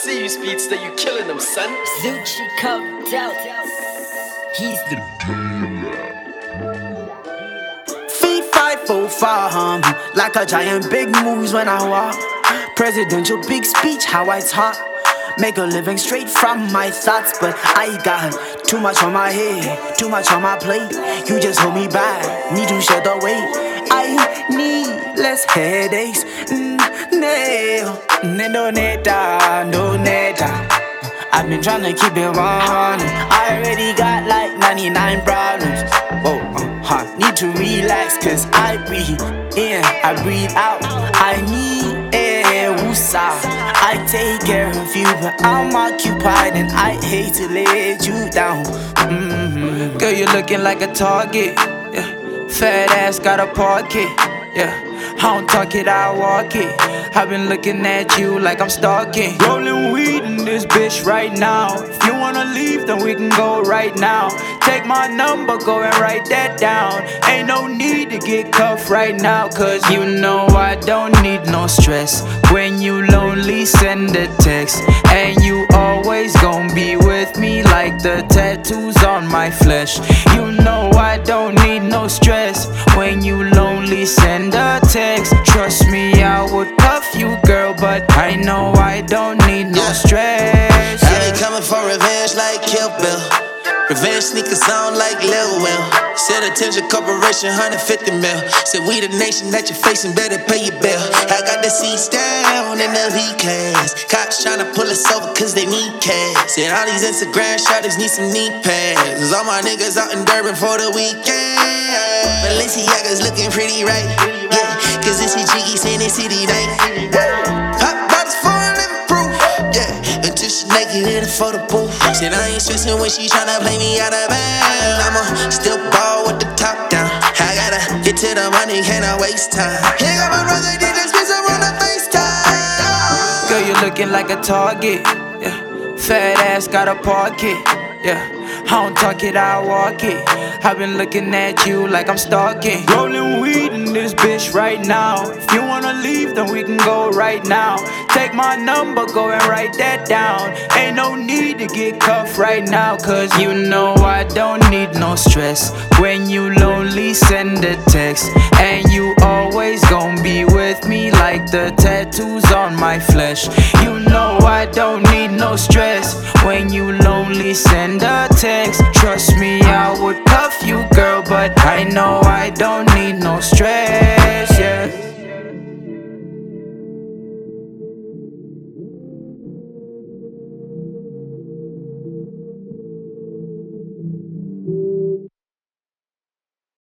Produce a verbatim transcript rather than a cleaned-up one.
see you, Speedster, you killing them, son. Zucci comes out. He's the Feet five four five, like a giant, big moves when I walk. Presidential big speech, how I talk. Make a living straight from my thoughts, but I got too much on my head, too much on my plate. You just hold me back, need to shed the weight. I need less headaches. Mm, no, no neta, no neta. I've been trying to keep it running. I already got like ninety-nine problems. Whoa, uh, huh. Need to relax, cause I breathe in, I breathe out. I need air, woosah. I take care of you, but I'm occupied and I hate to let you down. Mm-hmm. Girl, you're looking like a target. Yeah. Fat ass got a pocket. Yeah. I don't talk it, I walk it. I've been looking at you like I'm stalking. Rolling weed in this bitch right now. If you wanna leave, then we can go right now. Take my number, go and write that down. Ain't no need to get cuffed right now, cause you know I don't need no stress. When you lonely, send a text. And you always gon' be with me like the tattoos on my flesh. You know I don't need no stress. When you lonely, send a text. Trust me, I would cuff you, girl, but I know I don't need no yeah. stress. I be coming for revenge like Kill Bill. Revenge sneakers on like Lil Will. Said attention corporation, one hundred fifty mil. Said we the nation that you're facing, better pay your bill. I got the seats down in the V-Class. Cops tryna pull us over cause they need cash. Said all these Instagram shawties need some knee pads. Cause all my niggas out in Durban for the weekend. Balenciaga's looking pretty right. Yeah, cause this is Jiggy saying it's city night. Pop bottles for a living proof. Yeah, until she naked in the photo booth. Said I ain't stressing when she tryna play me out of band. I'ma still ball with the top down. I gotta get to the money, can't I waste time. Here got my brother, D J Spencer on the FaceTime. Girl, you're looking like a target. Yeah, fat ass got a pocket. Yeah, I don't talk it, I walk it. I've been looking at you like I'm stalking. Rolling weed in this bitch right now. If you wanna leave, then we can go right now. Take my number, go and write that down. Ain't no need to get cuffed right now, cause you know I don't need no stress. When you lonely, send a text. And you always gon' be with me like the tattoos on my flesh. You know I don't need no stress. When you lonely, send a text. Trust me, I would cuff you, girl, but I know